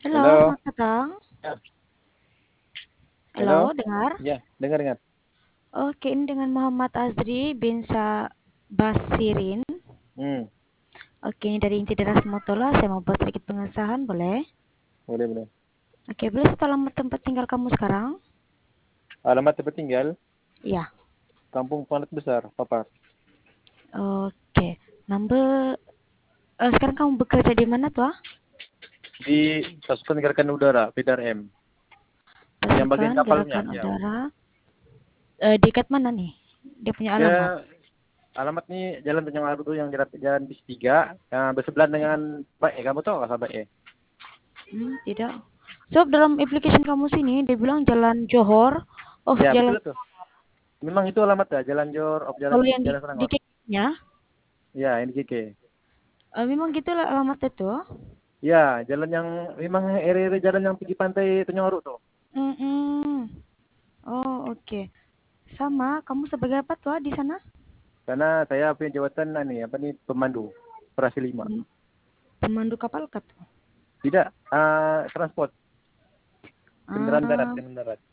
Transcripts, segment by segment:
Halo, Halo, selamat datang. ya, Halo, halo, dengar? ya, dengar. Oke, ini dengan Muhammad Azri bin Basirin. Hmm, Oke, ini dari Inti Deras Motola. Saya mau buat sedikit pengesahan, boleh? boleh. Oke, boleh satu alamat tempat tinggal kamu sekarang? Alamat tempat tinggal, Ya. Kampung Palat Besar, Papar. Oke, number. Sekarang kamu bekerja di mana tuh? Di Pasukan Gerakan Udara, Bidar M. Yang bagian Pasukan kapalnya, Gerakan ya. Udara. Dekat mana nih? Dia punya alamat. Dia alamat nih Jalan Tanjung Aru tuh yang jalan bis 3, yang bersebelahan dengan Bae. Kamu tahu nggak Bae? Tidak. So, dalam application kamu sini, dia bilang Jalan Johor. Oh, Ya, Jalan. betul tuh. Memang itu alamat ya, Jalan Jor, Jalan Kalau yang di Jalan di Serangor. nya, Ya, ini GK. memang gitu lah alamatnya tuh. Ya, jalan yang memang area jalan yang pergi pantai Tanjung Aru tuh. Mhm. Oh, oke. Sama, kamu sebagai apa tuh di sana? Karena saya punya jabatan apa nih pemandu operasi 5. Pem- Pemandu kapal kah tuh? Tidak, transport, kendaraan darat, Ah, kendaraan darat.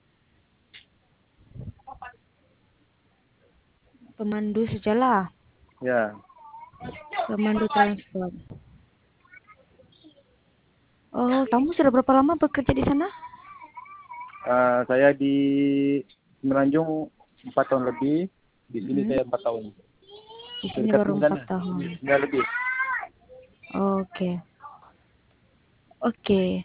pemandu sejalan. Ya, Pemandu transport. Oh, kamu sudah berapa lama bekerja di sana? saya di Semenanjung 4 tahun lebih, di sini Mm, saya 4 tahun. di sini Dekat baru 4 9, tahun. 9 lebih. Oke. Oke.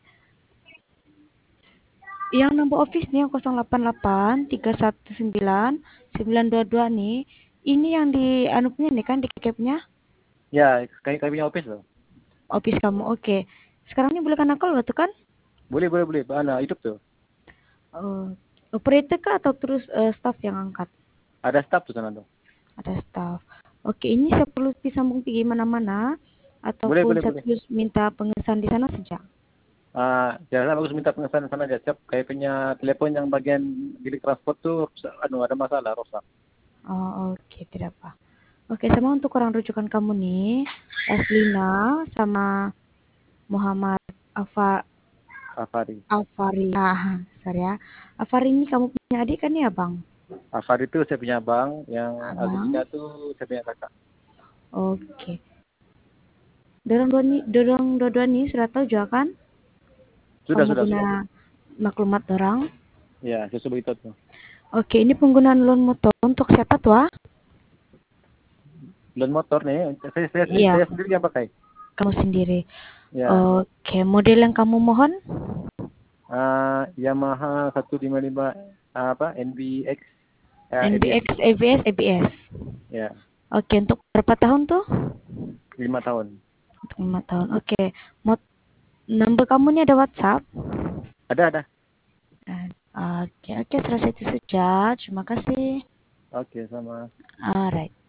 Yang nomor office nih yang 088 319 922 nih. Ini yang di anu punya nih kan di capnya Ya, kami punya office loh. office kamu. Oke. Sekarang ini boleh kan aku tuh kan? Boleh. Hidup tuh. Oh, operator kah atau terus staff yang angkat? Ada staff tuh sana tuh. Ada staff. Oke, ini saya perlu disambung pergi mana-mana Boleh, ataupun boleh, saya boleh. terus minta pengesahan di sana saja. Jangan bagus minta pengesahan sana aja. Siap, kayak punya telepon yang bagian bilik transport tuh, ada masalah, rusak. Oh, oke, tidak apa. Oke, sama untuk orang rujukan kamu nih, Eslina sama Muhammad Afa Afari. Afari. Ah, sorry ya. Afari ini kamu punya adik kan ya, Bang? Afari itu saya punya abang, yang Azrina Abang. tuh saya punya kakak. Oke. Dorong dua-dua nih sudah tahu juga kan? Sudah, Kamu sudah, guna sudah. maklumat orang. Ya, sesuai itu tuh. Oke, ini penggunaan loan motor untuk siapa tuh? Dan motor nih, Iya, saya sendiri yang pakai. kamu sendiri. Ya, Oke, model yang kamu mohon? Yamaha 155 NBX, ABS NBX, itu. ABS, ABS. Ya, Oke, untuk berapa tahun tuh? 5 tahun. Untuk 5 tahun. Oke, Mod nomor kamu ini ada WhatsApp? Ada. Oke, selesai itu saja. Terima kasih. Oke, sama. Alright.